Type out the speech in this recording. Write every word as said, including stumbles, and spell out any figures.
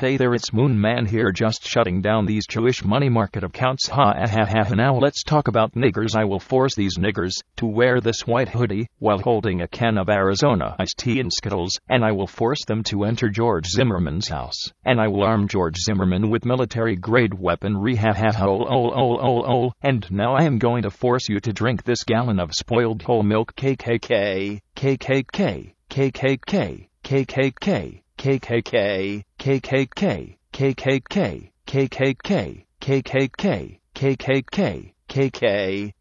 Hey there, it's Moon Man here, just shutting down these Jewish money market accounts. Ha ha ha ha. Now let's talk about niggers. I will force these niggers to wear this white hoodie while holding a can of Arizona iced tea and Skittles, and I will force them to enter George Zimmerman's house, and I will arm George Zimmerman with military-grade weaponry. Ha ha ha. Oh, oh, oh, oh, oh. And now I am going to force you to drink this gallon of spoiled whole milk. K K K, K K K, K K K, K K K. K K K, K K K, K K K, K K K, K K K, K K K, K K.